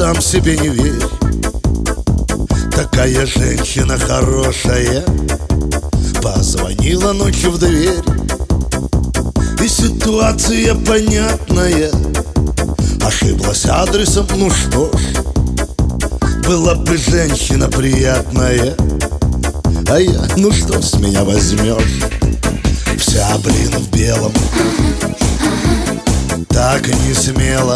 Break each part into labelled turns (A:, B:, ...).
A: сам себе не верь. Такая женщина хорошая позвонила ночью в дверь, и ситуация понятная. Ошиблась адресом, ну что ж, была бы женщина приятная, а я, ну что с меня возьмешь? Вся, блин, в белом, так и не смело.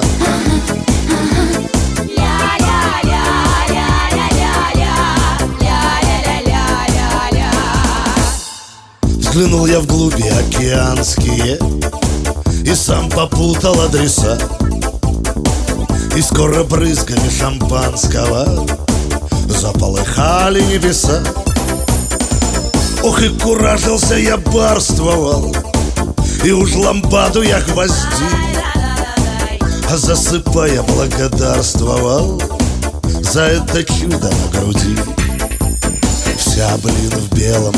A: Взглянул я вглуби океанские и сам попутал адреса, и скоро брызгами шампанского заполыхали небеса. Ох, и куражился я, барствовал, и уж лампаду я гвоздил, а засыпая благодарствовал за это чудо на груди. Вся, блин, в белом,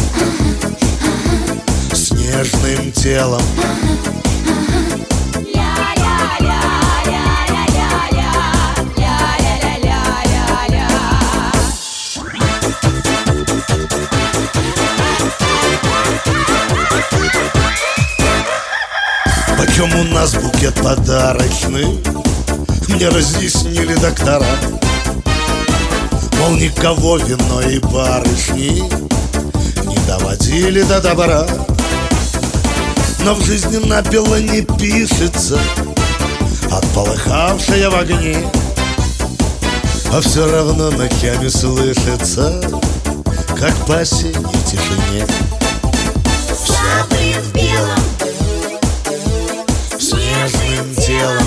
A: с нежным телом. Почем у нас букет подарочный, мне разъяснили доктора. Мол, никого вино и барышни не доводили до добра. Но в жизни напило не пишется от полыхавшей в огне, а все равно ночами слышится, как по осенней тишине.
B: Вся, блин, в белом,
A: с нежным телом.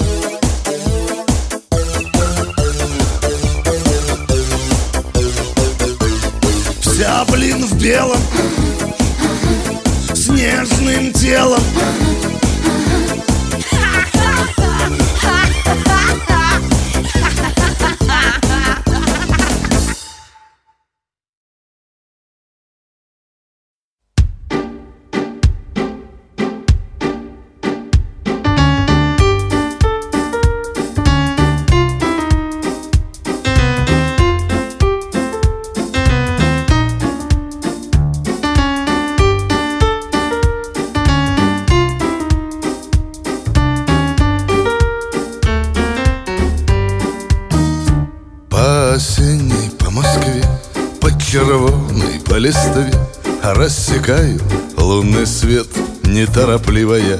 A: Вся, блин, в белом, с нежным телом.
C: Осенней по Москве, по червоной, по листве рассекаю лунный свет неторопливо я.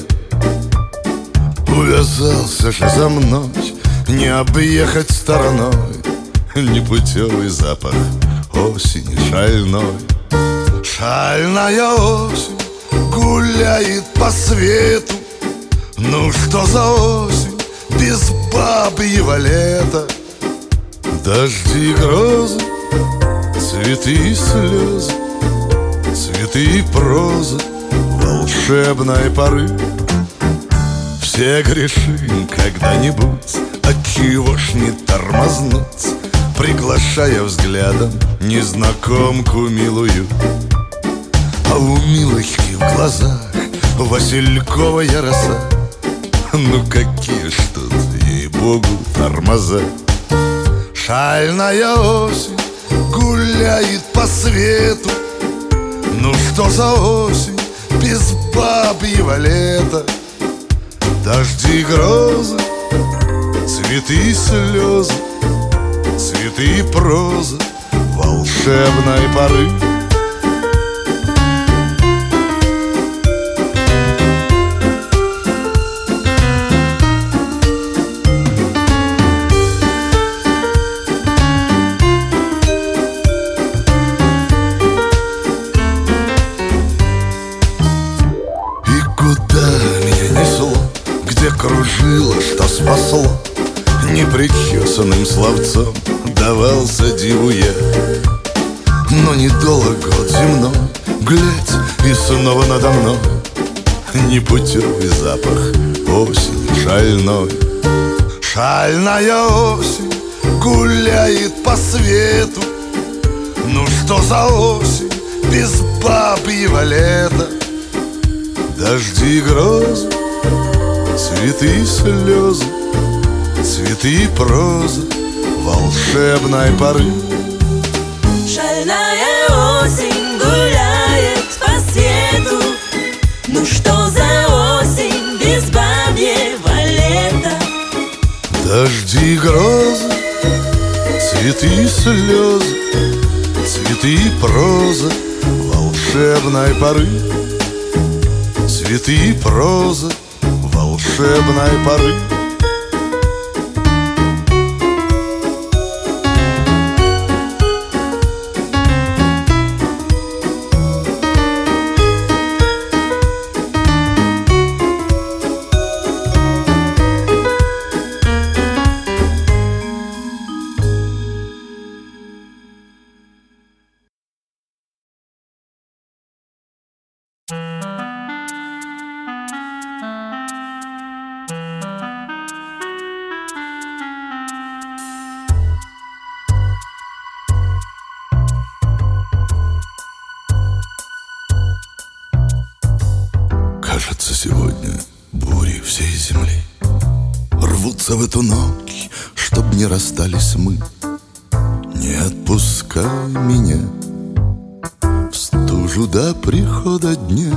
C: Увязался же за мной, не объехать стороной непутевый запах осени шальной. Шальная осень гуляет по свету. Ну что за осень без бабьего лета? Дожди и грозы, цветы и слезы, цветы и проза волшебной поры. Все грешим когда-нибудь, отчего ж не тормознуть, приглашая взглядом незнакомку милую. А у милочки в глазах васильковая роса. Ну какие ж тут, ей-богу, тормоза. Шальная осень гуляет по свету. Ну что за осень без бабьего лета? Дожди и грозы, цветы и слезы, цветы и проза волшебной поры. Кружило, что спасло, непричесанным словцом давался диву я. Но недолго год земной, глядь, и снова надо мной непутевый запах осени шальной. Шальная осень гуляет по свету. Ну что за осень без бабьего лета? Дожди и грозы, цветы и слезы, цветы и проза волшебной поры.
B: Шальная осень гуляет по свету. Ну что за осень без бабьего лета?
C: Дожди и грозы, цветы и слезы, цветы и проза волшебной поры. Цветы и проза волшебной поры. Кажется, сегодня бури всей земли рвутся в эту ночь, чтоб не расстались мы. Не отпускай меня в стужу до прихода дня.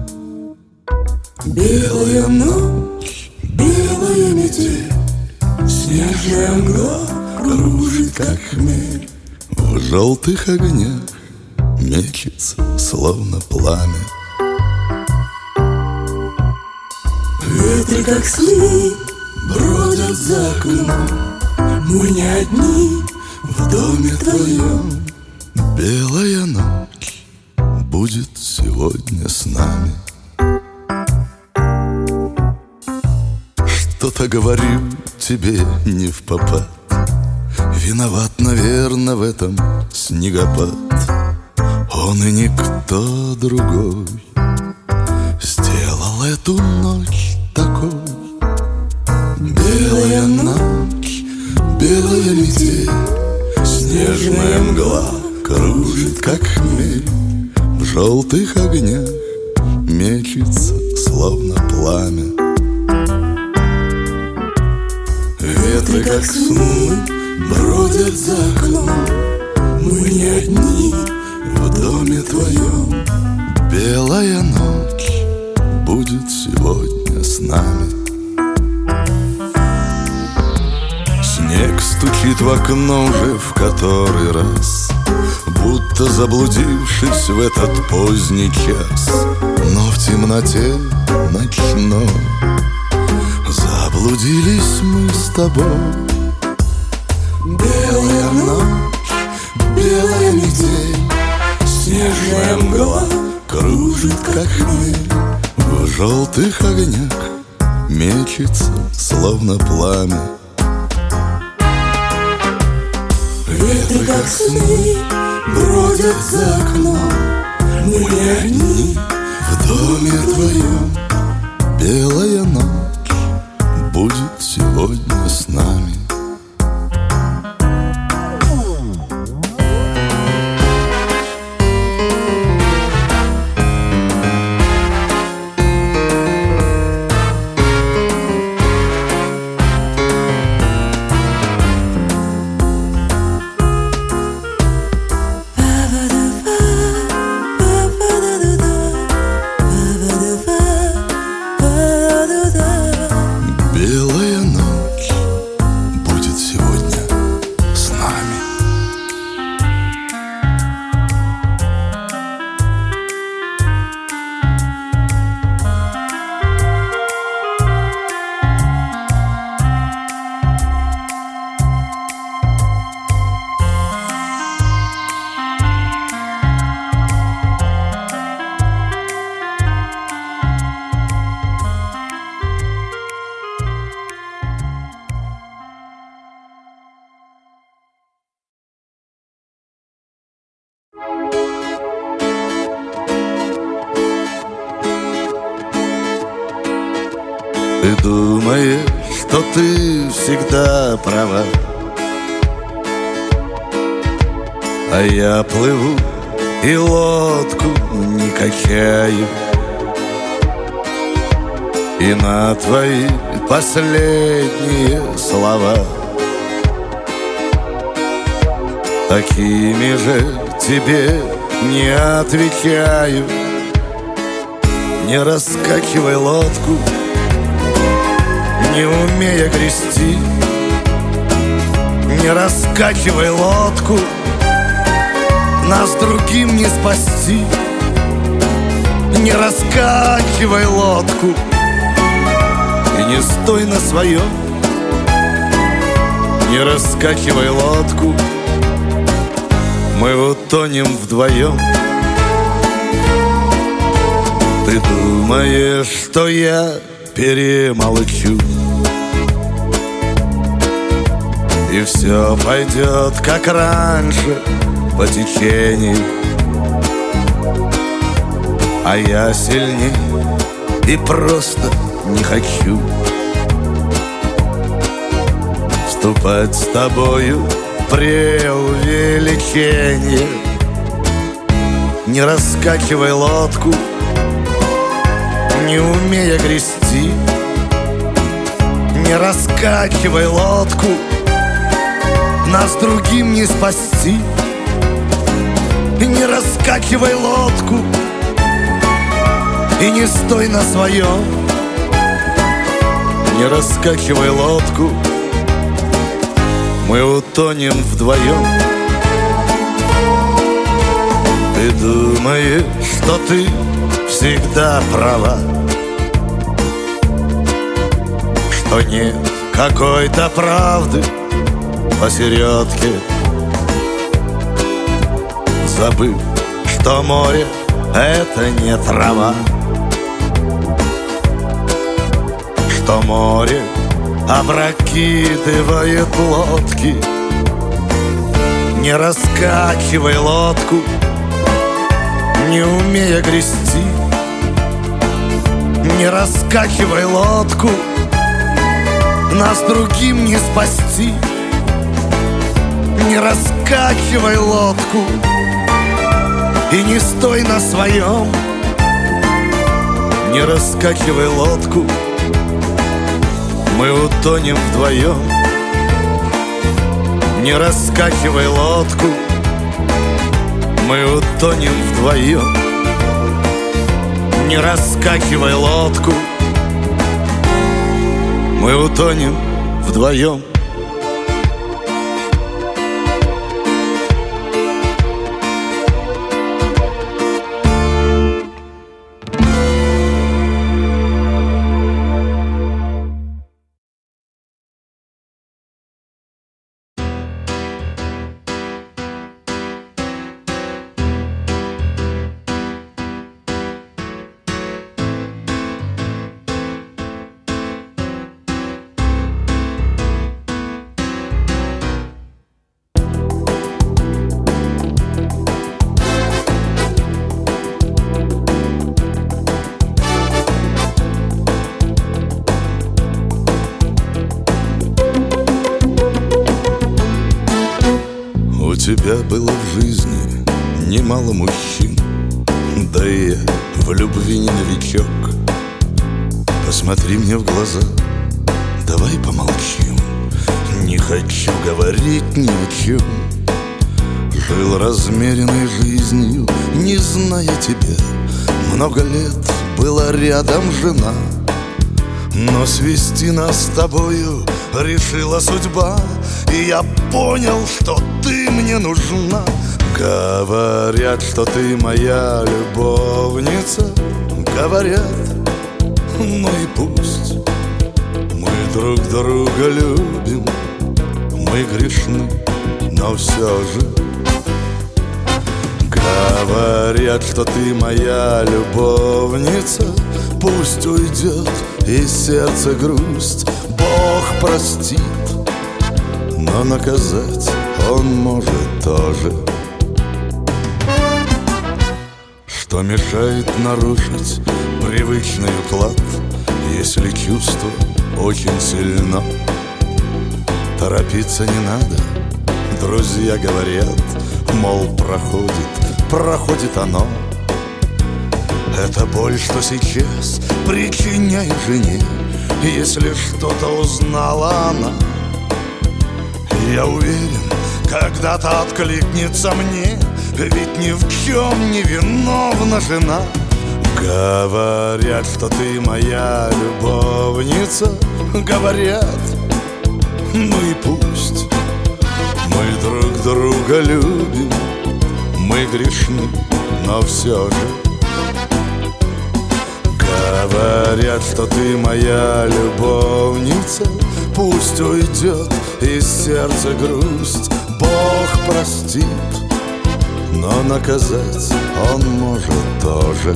B: Белая ночь, белая метель, снежная мгла кружит, как хмель.
C: В желтых огнях мечется, словно пламя.
B: Ветры, как сны, бродят за окном. Мы не одни в доме твоем.
C: Белая ночь будет сегодня с нами. Что-то говорю тебе не впопад. Виноват, наверно, в этом снегопад. Он и никто другой сделал эту ночь такой. Белая ночь, белая метель, снежная мгла кружит, как хмель. В желтых огнях мечется, словно пламя.
B: Ветры, как сны, бродят за окном. Мы не одни в доме твоем.
C: Белая ночь будет сегодня с нами. Снег стучит в окно уже в который раз, будто заблудившись в этот поздний час. Но в темноте ночной заблудились мы с тобой.
B: Белая ночь, белая метель, снежная мгла
C: Кружит, как хмель, в желтых огнях мечется, словно пламя.
B: Ветры, как сны, бродят за окном. Мы не одни
C: В доме твоем белая ночь будет сегодня с нами. Белая ночь будет сегодня с нами. Ты думаешь, что ты всегда права, а я плыву и лодку не качаю. И на твои последние слова такими же тебе не отвечаю. Не раскачивай лодку, не умея грести. Не раскачивай лодку, нас другим не спасти. Не раскачивай лодку и не стой на своем. Не раскачивай лодку, мы утонем вдвоем. Ты думаешь, что я перемолчу, и все пойдет, как раньше, по течению. А я сильней и просто не хочу вступать с тобою в преувеличение. Не раскачивай лодку, не умея грести. Не раскачивай лодку, нас другим не спасти. Не раскачивай лодку и не стой на своем. Не раскачивай лодку, мы утонем вдвоем. Ты думаешь, что ты всегда права, что нет какой-то правды посередке, забыв, что море — это не трава, что море опрокидывает лодки. Не раскачивай лодку, не умея грести. Не раскачивай лодку, нас другим не спасти. Не раскачивай лодку и не стой на своем. Не раскачивай лодку, мы утонем вдвоем. Не раскачивай лодку, мы утонем вдвоем. Не раскачивай лодку, мы утонем вдвоем. У тебя было в жизни немало мужчин, да и я в любви не новичок. Посмотри мне в глаза, давай помолчим. Не хочу говорить ни о чем. Жил размеренной жизнью, не зная тебя. Много лет была рядом жена, но свести нас с тобою решила судьба. И я понял, что ты мне нужна. Говорят, что ты моя любовница. Говорят, ну и пусть. Мы друг друга любим, мы грешны, но все же. Говорят, что ты моя любовница. Пусть уйдет из сердца грусть, Бог простит, но наказать Он может тоже. Что мешает нарушить привычный уклад, если чувство очень сильно? Торопиться не надо, друзья говорят, мол, проходит оно. Это боль, что сейчас причиняет жене, если что-то узнала она. Я уверен,
A: когда-то откликнется мне, ведь ни в чем не виновна жена. Говорят, что ты моя любовница, говорят, ну и пусть. Мы друг друга любим, мы грешны, но все же. Говорят, что ты моя любовница, пусть уйдет из сердца грусть. Бог простит, но наказать Он может тоже.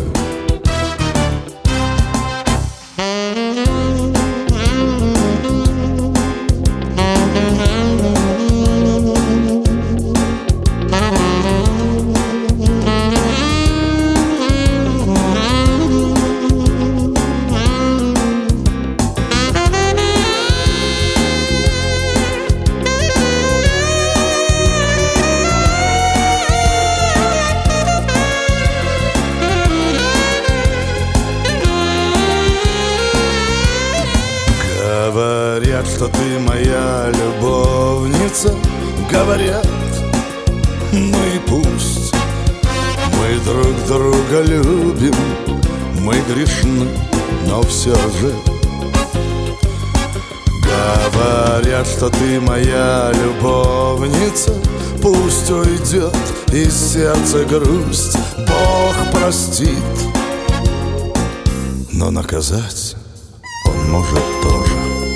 A: Говорят, что ты моя любовница, говорят, ну и пусть. Мы друг друга любим, мы грешны, но все же. Говорят, что ты моя любовница, пусть уйдет из сердца грусть. Бог простит, но наказать Он может тоже.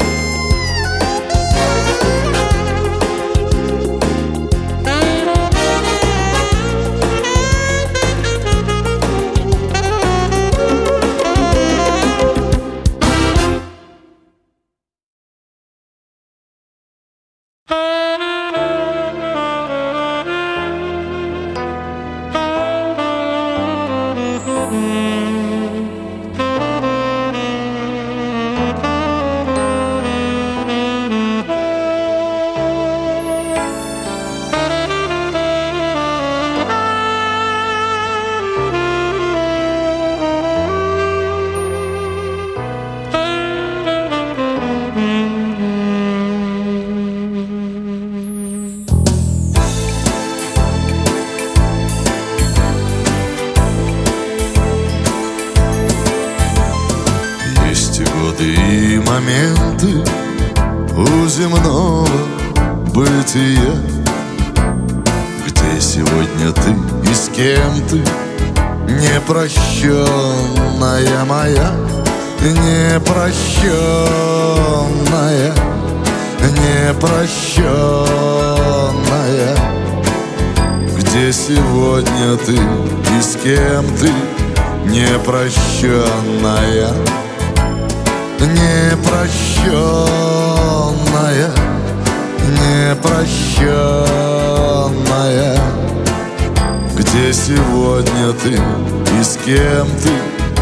C: И моменты у земного бытия, где сегодня ты и с кем ты, непрощенная моя, непрощенная, непрощенная. Где сегодня ты и с кем ты, непрощенная, непрощенная, непрощенная. Где сегодня ты и с кем ты,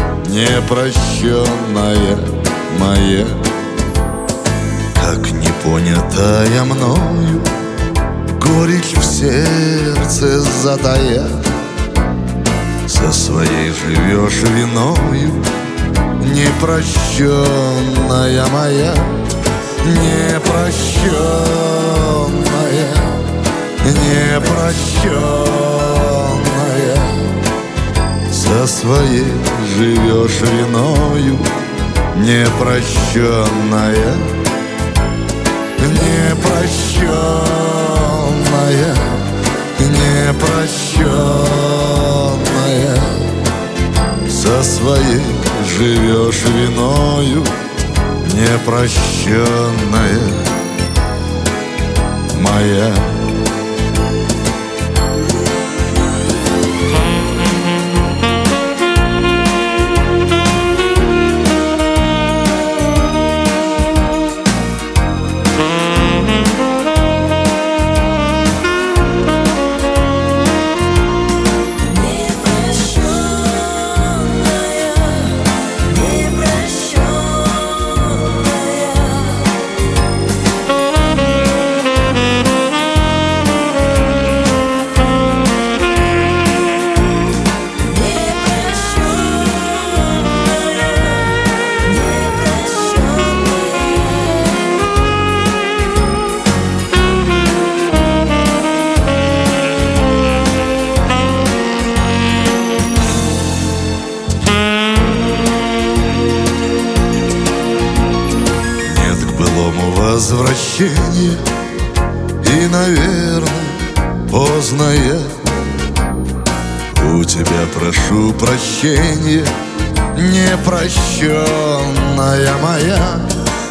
C: непрощенная моя. Как непонятая мною, горечь в сердце затая, со своей живешь виною, непрощенная моя, непрощенная, непрощенная. Со своей живешь виною, непрощенная, непрощенная, непрощенная. Со своей живешь виною, непрощенная моя. прощения. И, наверное, поздно я у тебя прошу прощения. Непрощенная моя,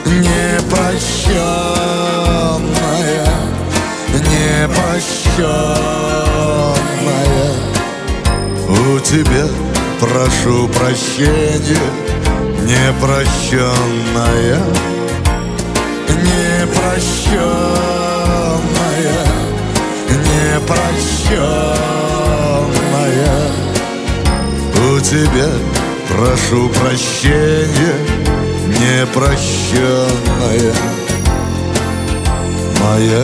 C: непрощенная, непрощенная. У тебя прошу прощения. Непрощенная, непрощенная, непрощенная. У тебя прошу прощения. Непрощенная моя.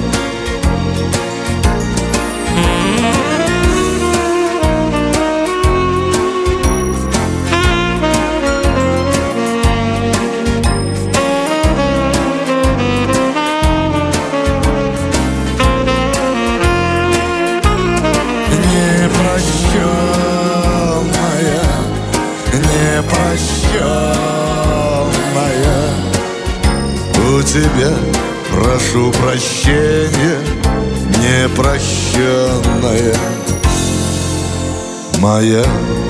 C: Непрощенная, у тебя прошу прощения. Непрощенная моя.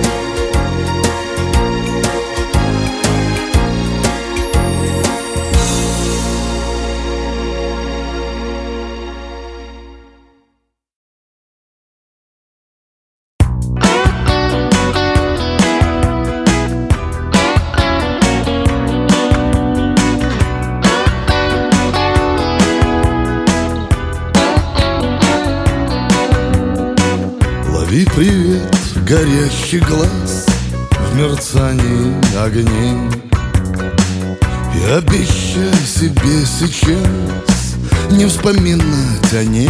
C: Лови привет горящий глаз в мерцании огней и обещай себе сейчас не вспоминать о ней.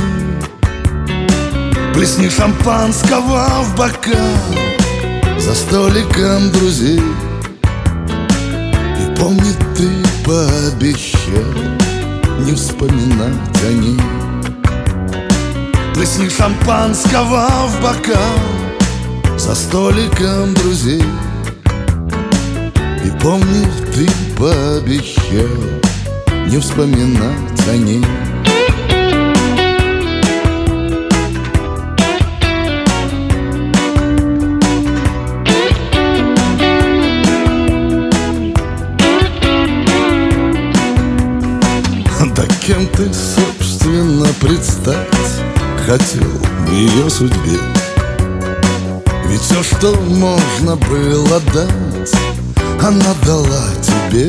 C: Плесни шампанского в бокал за столиком друзей. И помни, ты пообещал не вспоминать о ней. Плесни шампанского в бокал за столиком друзей. И помни, ты пообещал не вспоминать о ней. Да кем ты, собственно, представь хотел в ее судьбе? Ведь все, что можно было дать, она дала тебе.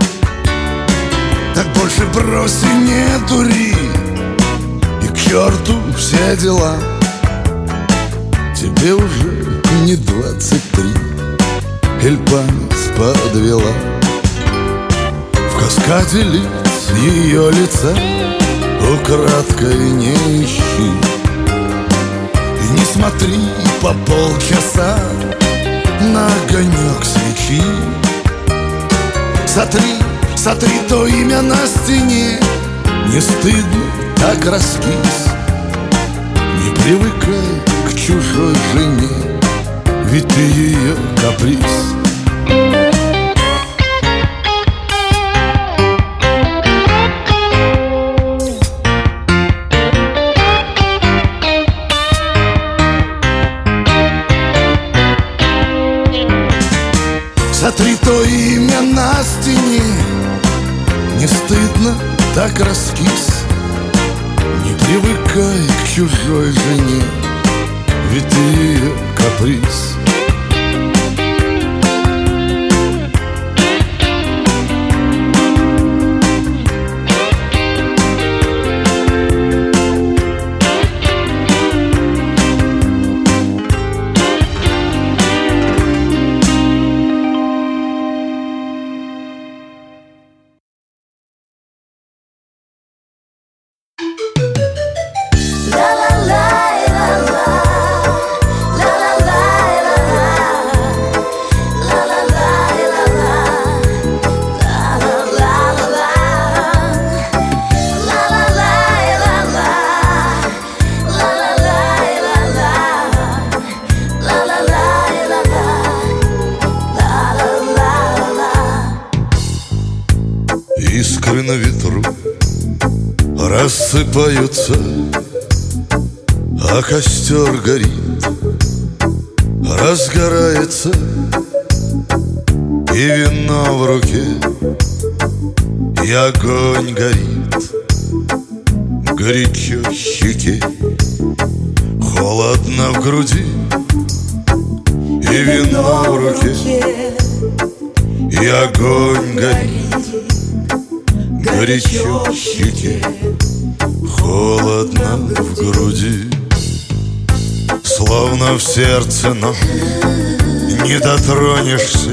C: Так больше брось и не дури, и к черту все дела. Тебе уже не 23, иль память подвела. В каскаде лиц ее лица украдкой не ищи. И не смотри по полчаса на огонек свечи. Сотри то имя на стене. Не стыдно, так распись. Не привыкай к чужой жене, ведь ты ее каприз. Сотри то имя на стене. Не стыдно, так раскис. Не привыкай к чужой жене, ведь ты ее каприз.
D: La la la la la la la la la
C: рассыпаются, а костер горит, разгорается, и вино в руке, и огонь горит, горячо в щеке, холодно в груди, и вино в руке, и огонь горит, горячо в щеке, холодно в груди. Словно в сердце, но не дотронешься,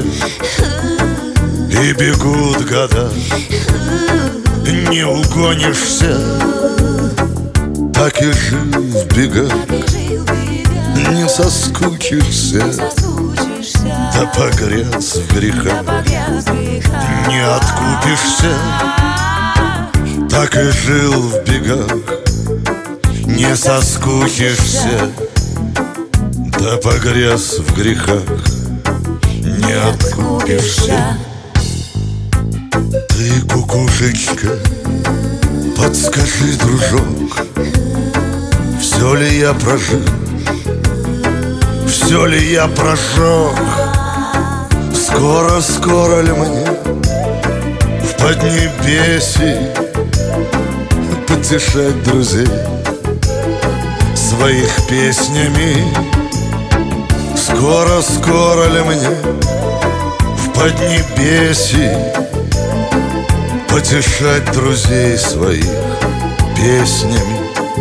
C: и бегут года, не угонишься. Так и жил в бегах, не соскучишься, да погряз в грехах, не откупишься. Так и жил в бегах, не соскучишься, да погряз в грехах, не откупишься. Ты, кукушечка, подскажи, дружок, все ли я прожил, все ли я прожег? Скоро ли мне в поднебесье потешать друзей своих песнями? Скоро ли мне в поднебесье потешать друзей своих песнями?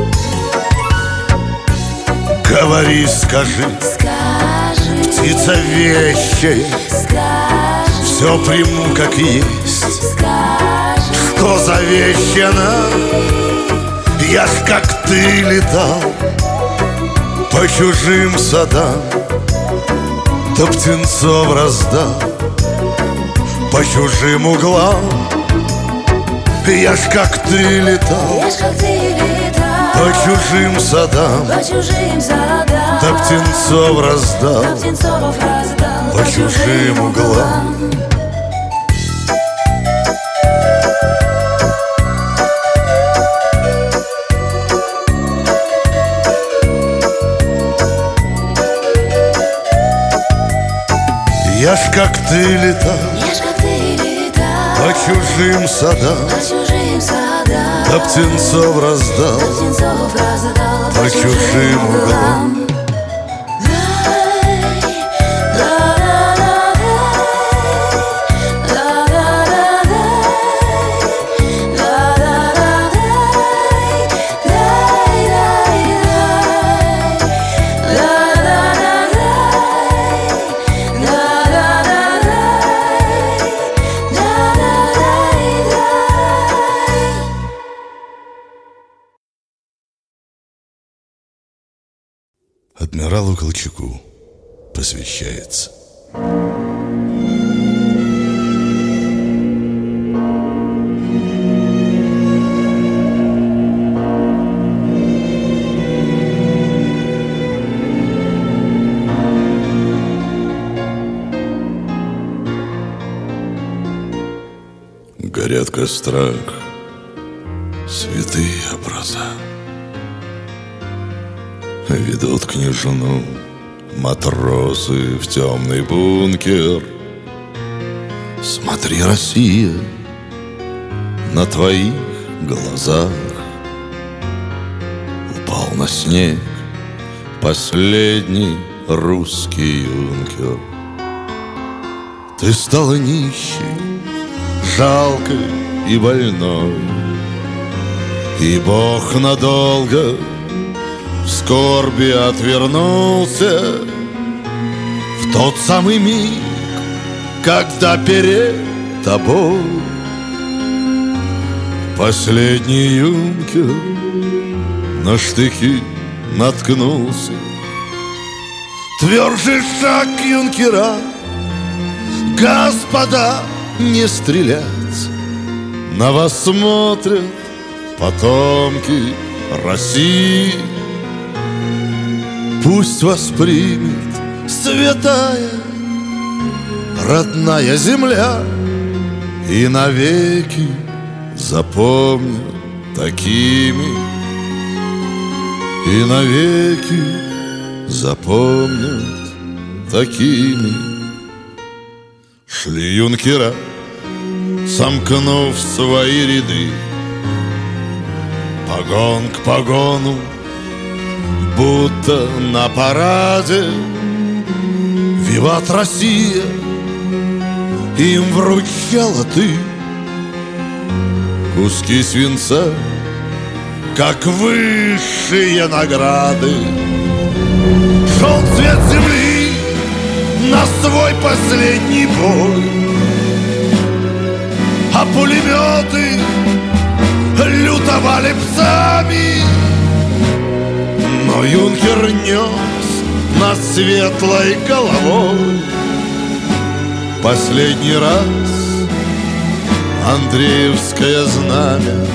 C: Говори, скажи, птица вещая, все приму, как есть. Что завещано? Я ж как ты летал по чужим садам, да птенцов раздал по чужим углам. Я ж как ты летал по чужим садам, да птенцов раздал по чужим углам. Я ж как ты летал по чужим садам, да птенцов раздал по чужим углам. Адмиралу Колчаку посвящается. Горят в кострах святые образа, ведут княжну матросы в темный бункер. Смотри, Россия, на твоих глазах упал на снег последний русский юнкер. Ты стала нищей, жалкой и больной, и Бог надолго в скорби отвернулся в тот самый миг, когда перед тобой последний юнкер на штыки наткнулся. Тверже шаг, юнкера, господа, не стрелять. На вас смотрят потомки России. Пусть вас примет святая родная земля, и навеки запомнят такими и навеки запомнят такими. Шли юнкера, сомкнув свои ряды, погон к погону, будто на параде. «Виват Россия!» им вручала ты куски свинца, как высшие награды. Шел цвет земли на свой последний бой, а пулеметы лютовали псами. Но юнкер нес над светлой головой последний раз Андреевское знамя.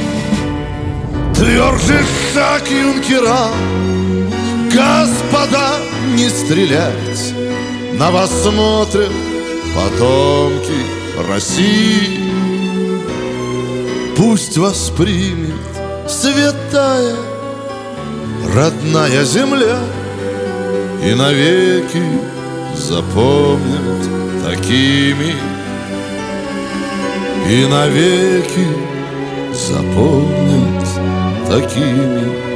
C: Тверже шаг юнкера: господа, не стрелять, на вас смотрят потомки России. Пусть вас примет святая родная земля и навеки запомнят такими, и навеки запомнят такими.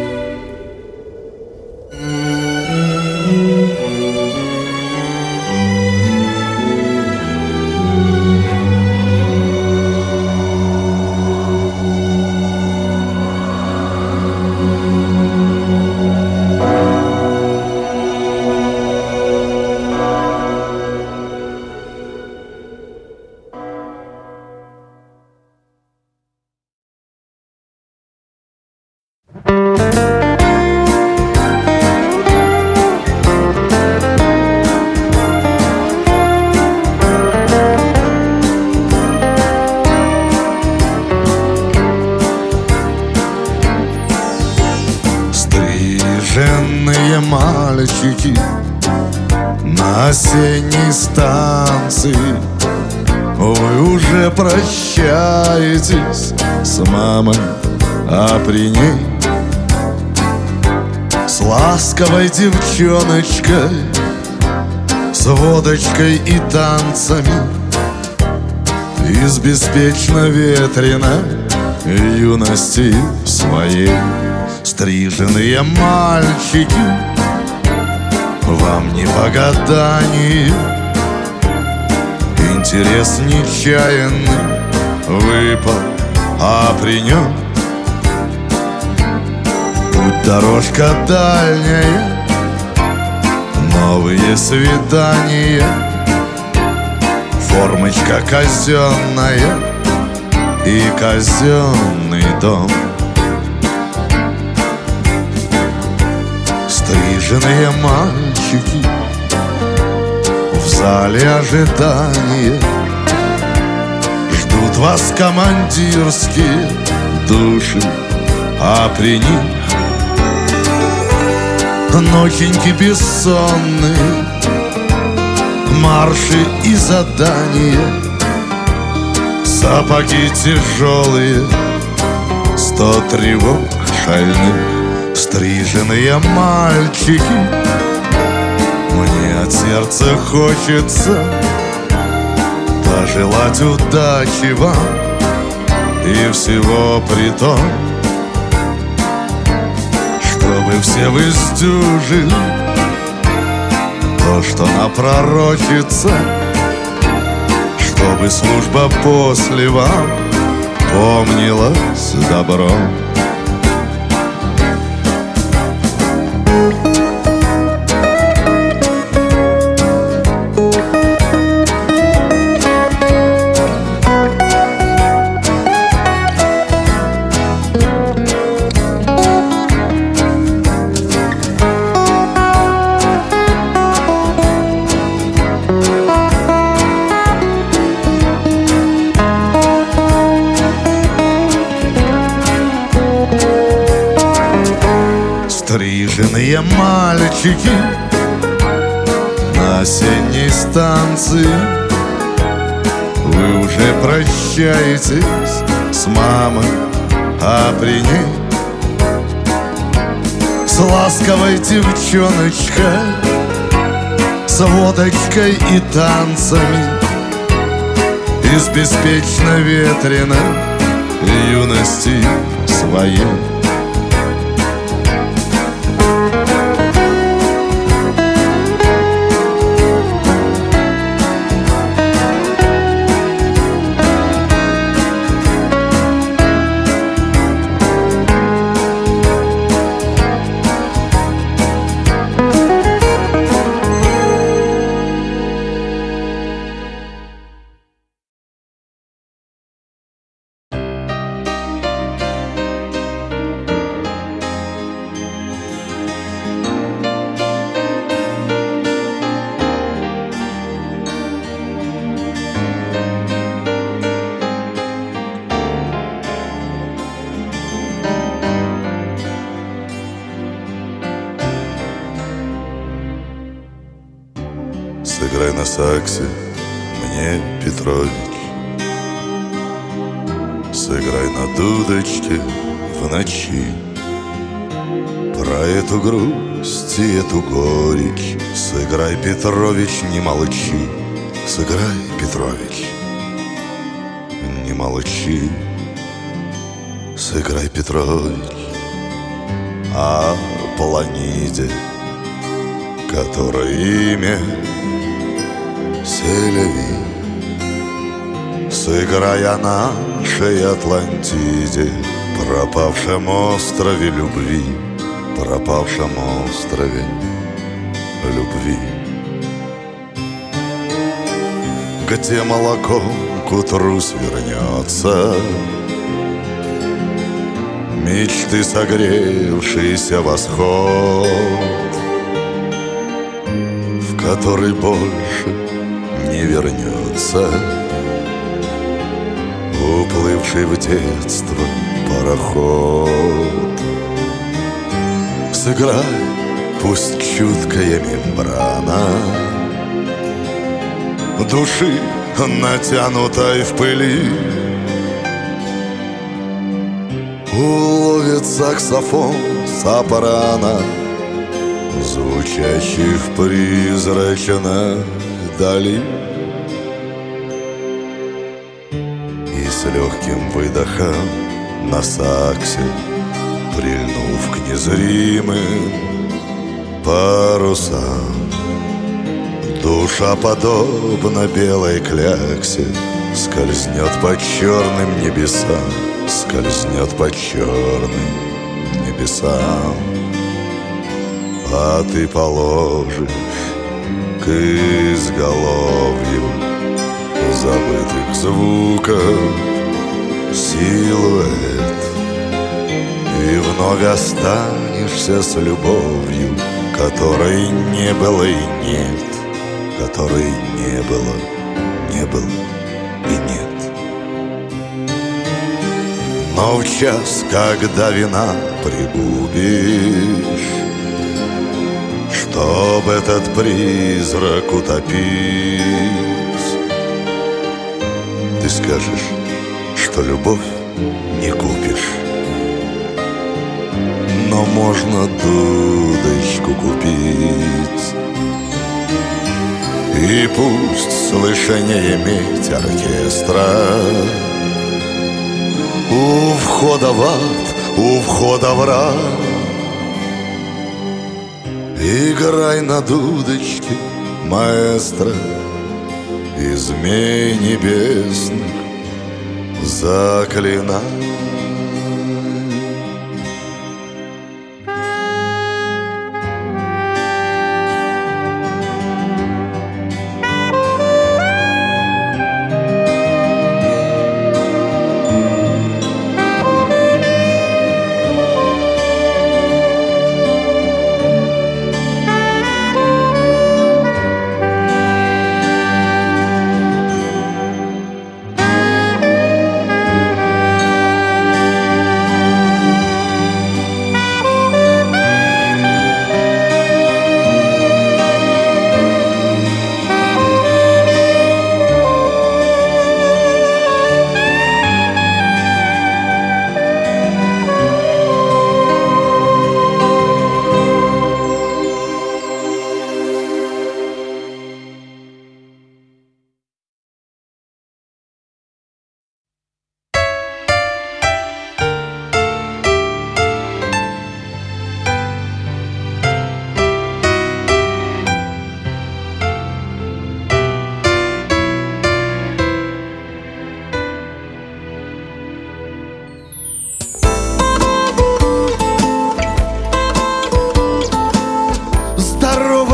A: Стриженные мальчики на осенней станции, вы уже прощаетесь с мамой, а при ней с ласковой девчоночкой, с водочкой и танцами, из беспечно ветреной юности своей. Стриженные мальчики, вам не по гаданию, интерес нечаянный выпал, а при нем путь дорожка дальняя, новые свидания, формочка казенная и казенный дом. Стриженные мальчики в зале ожидания, ждут вас командирские души, а при них ноченьки бессонные, марши и задания, сапоги тяжелые, 100 тревог шальных. Стриженные мальчики, мне от сердца хочется пожелать удачи вам и всего при том, чтобы все вы сдюжили то, что напророчится, чтобы служба после вам помнилась добром. Стриженные мальчики на осенней станции, вы уже прощаетесь с мамой, А при ней с ласковой девчоночкой, с водочкой и танцами из беспечно ветреной юности своей.
C: Сыграй на саксе мне, Петрович, сыграй на дудочке в ночи. Про эту грусть и эту горечь сыграй, Петрович, не молчи. Сыграй, Петрович, не молчи. Сыграй, Петрович, о Полониде, которой имя Селеви. Сыграй о нашей Атлантиде, пропавшем острове любви, пропавшем острове любви. Где молоко к утру свернется, мечты согревшийся восход, в который больше не вернется уплывший в детство пароход. Сыграй, пусть чуткая мембрана души, натянутой в пыли, уловит саксофон сопрано, звучащий в призрачной дали. И с легким выдохом на саксе, прильнув к незримым парусам, душа, подобно белой кляксе, скользнет по черным небесам, скользнет по черным небесам. А ты положишь к изголовью забытых звуков силуэт, и вновь останешься с любовью, которой не было и нет, которой не было и нет. Но в час, когда вина пригубишь, чтоб этот призрак утопить, ты скажешь, что любовь не купишь, но можно дудочку купить. И пусть слышание медь оркестра у входа в ад, у входа в рай. Играй на дудочке, маэстро, и змей небесных заклинай.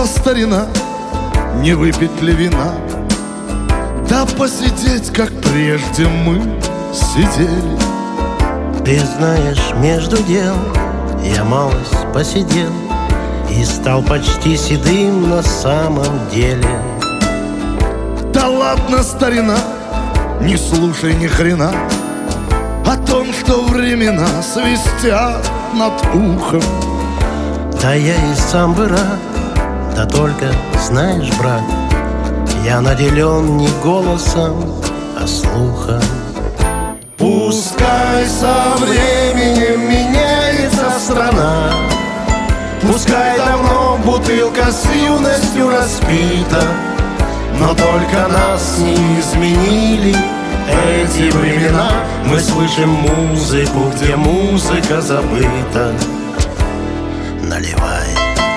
A: Здорово, старина, не выпить ли вина, да посидеть, как прежде мы сидели.
D: Ты знаешь, между дел я малость посидел и стал почти седым на самом деле.
A: Да ладно, старина, не слушай ни хрена о том, что времена свистят над ухом.
D: Да я и сам бы рад, да только, знаешь, брат, я наделен не голосом, а слухом. Пускай со временем меняется страна, пускай давно бутылка с юностью распита, но только нас не изменили эти времена. Мы слышим музыку, где музыка забыта. Наливай.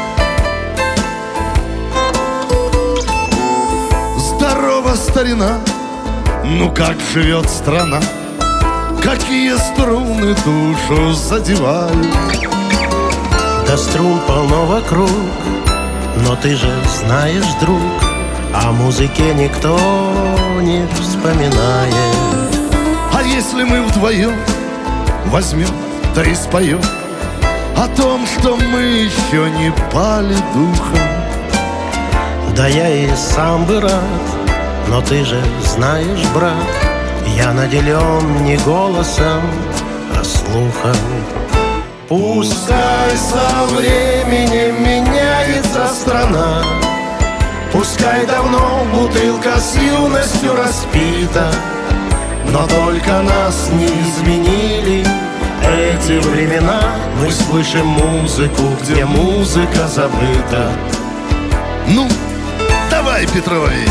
A: Здорово, старина, ну как живет страна, какие струны душу задевают.
D: Да струн полно вокруг, но ты же знаешь, друг, о музыке никто не вспоминает.
A: А если мы вдвоем возьмем, да и споем о том, что мы еще не пали духом?
D: Да я и сам бы рад, но ты же знаешь, брат, я наделен не голосом, а слухом. Пускай со временем меняется страна, пускай давно бутылка с юностью распита, но только нас не изменили эти времена. Мы слышим музыку, где музыка забыта.
A: Ну, давай, Петрович.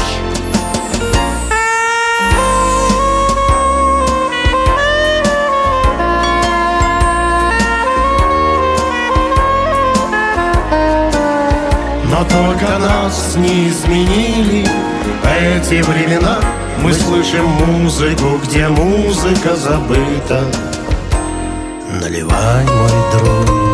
D: Но только нас не изменили эти времена. Мы слышим музыку, где музыка забыта. Наливай, мой друг.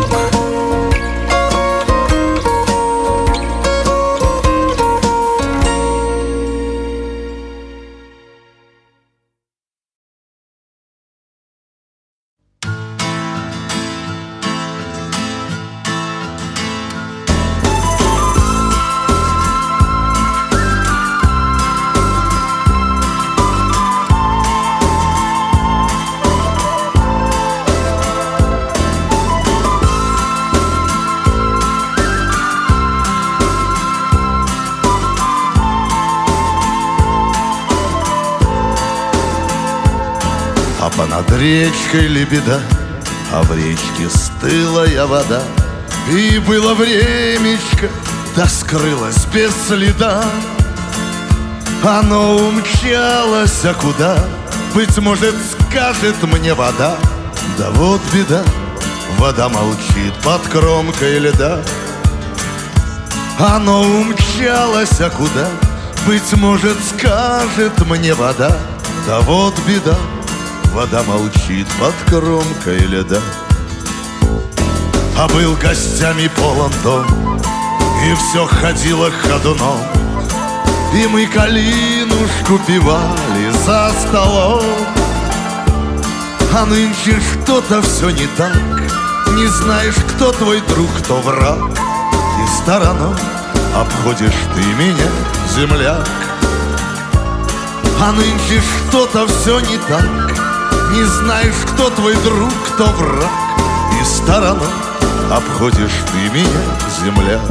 A: Над речкой лебеда, а в речке стылая вода. И было времечко, да скрылось без следа. Оно умчалось, а куда? Быть может, скажет мне вода. Да вот беда, вода молчит под кромкой льда. Оно умчалось, а куда? Быть может, скажет мне вода. Да вот беда, вода молчит под кромкой льда. А был гостями полон дом, и все ходило ходуном, и мы калинушку пивали за столом. А нынче что-то все не так, не знаешь, кто твой друг, кто враг, и стороной обходишь ты меня, земляк. А нынче что-то все не так, не знаешь, кто твой друг, кто враг, и стороной обходишь ты меня, земляк.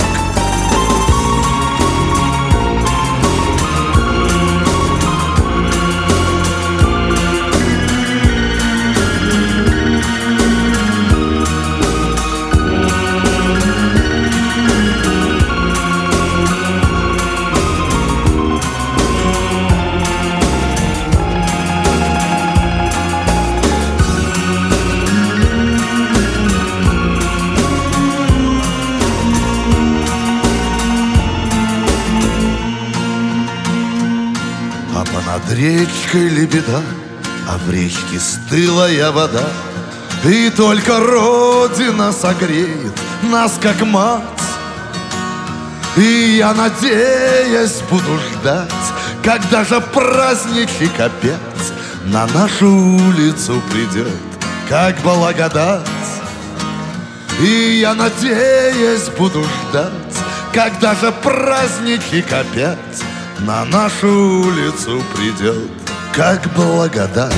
A: Над речкой лебеда, а в речке стылая вода. И только Родина согреет нас, как мать.
C: И я, надеясь, буду ждать, когда же праздничек опять на нашу улицу придет, как благодать. И я, надеясь, буду ждать, когда же праздничек опять на нашу улицу придет, как благодать.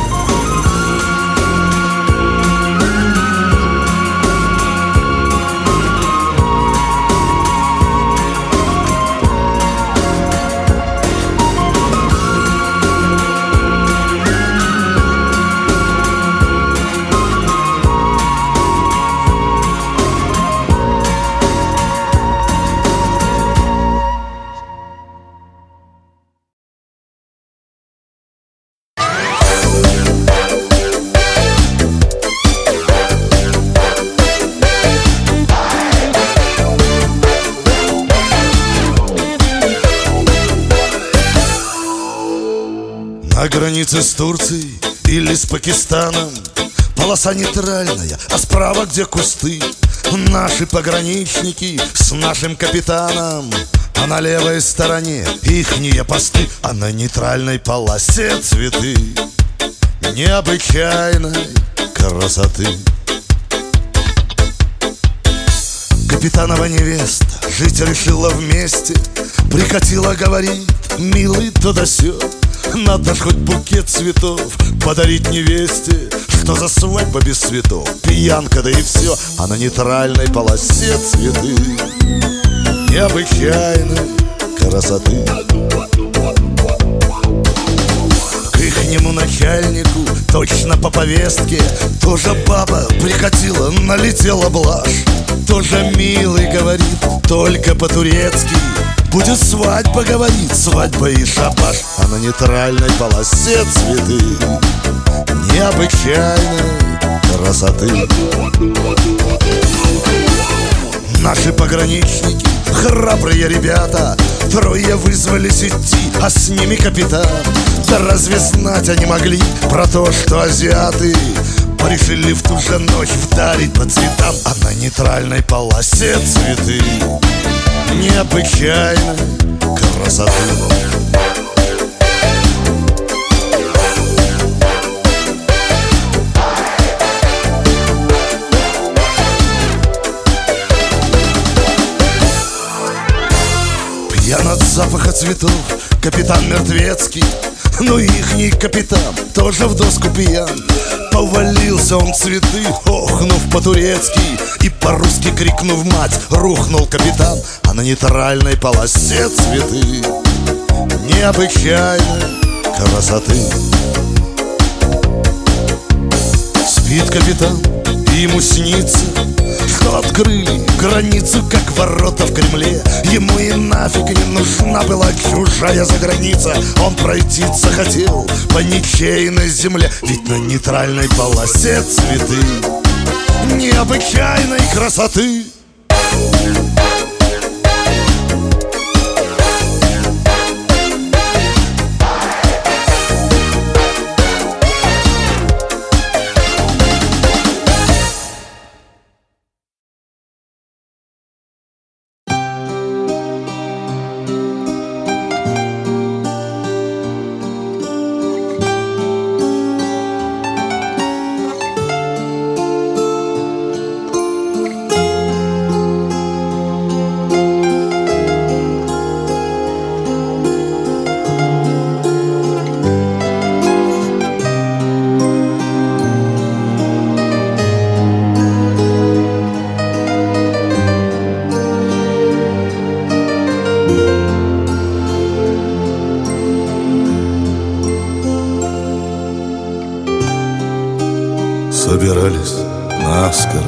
A: На границе с Турцией или с Пакистаном полоса нейтральная, а справа, где кусты, наши пограничники с нашим капитаном. А на левой стороне ихние посты, а на нейтральной полосе цветы необычайной красоты. Капитанова невеста жить решила вместе, прикатила, говорит, милый туда-сё, надо ж хоть букет цветов подарить невесте. Что за свадьба без цветов? Пьянка, да и все. А на нейтральной полосе цветы необычайной красоты. К ихнему начальнику точно по повестке тоже баба прикатила, налетела блажь. Тоже милый, говорит, только по-турецки. Будет свадьба, говорит, свадьба и шабаш. А на нейтральной полосе цветы необычайной красоты. Наши пограничники, храбрые ребята, трое вызвались идти, а с ними капитан. Да разве знать они могли про то, что азиаты решили в ту же ночь вдарить по цветам. А на нейтральной полосе цветы необычайной красоты. Пьян от запаха цветов капитан Мертвецкий, но ихний капитан тоже в доску пьян. Повалился он цветы, охнув по-турецки, и по-русски крикнув мать, рухнул капитан. А на нейтральной полосе цветы необычайной красоты. Спит капитан, и ему снится, что открыли границу, как ворота в Кремле. Ему и нафиг не нужна была чужая заграница. Он пройти захотел по ничейной земле, ведь на нейтральной полосе цветы необычайной красоты.
C: Собирались наскоро,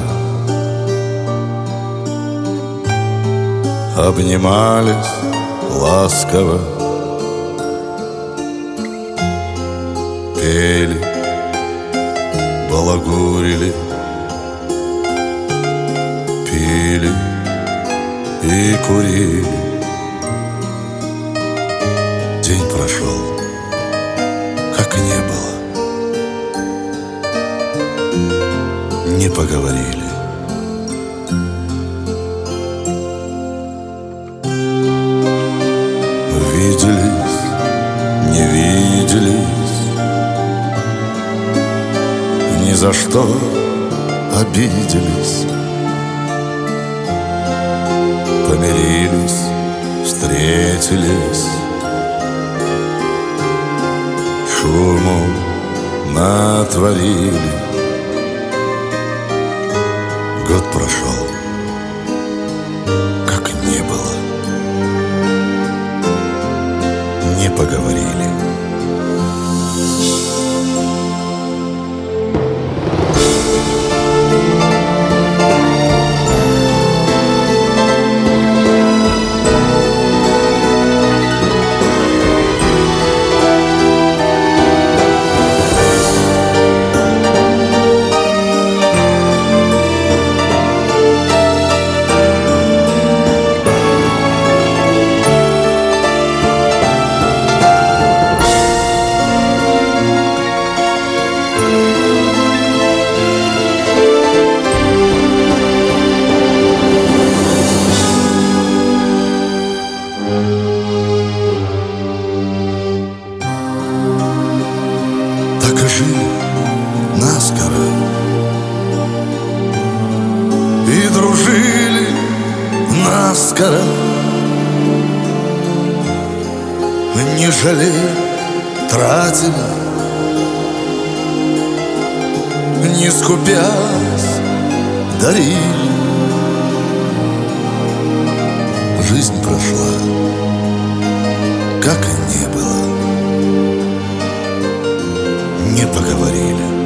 C: обнимались ласково, пели, балагурили, пили и курили. День прошел, как и не было. Не поговорили. за что обиделись, помирились, встретились, шуму натворили. Год прошел, как не было, не поговорили. Так и жили наскоро и дружили наскоро, не жалея, тратили, не скупясь, дарили. Жизнь прошла, как и не было, не поговорили.